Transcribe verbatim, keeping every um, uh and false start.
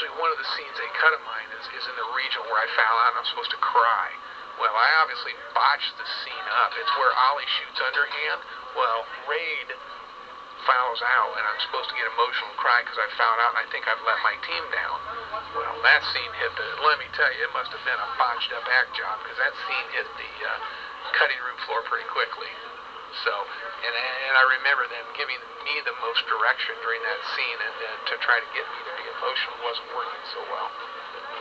actually, one of the scenes they cut of mine is, is in the region where I found out I'm supposed to cry. Well, I obviously botched the scene up. It's where Ollie shoots underhand. Well, Raid fouls out, and I'm supposed to get emotional and cry because I found out and I think I've let my team down. Well, that scene hit the, let me tell you, it must have been a botched up act job because that scene hit the uh, cutting room floor pretty quickly. So, and, and I remember them giving me the most direction during that scene, and, and to try to get me to be emotional wasn't working so well.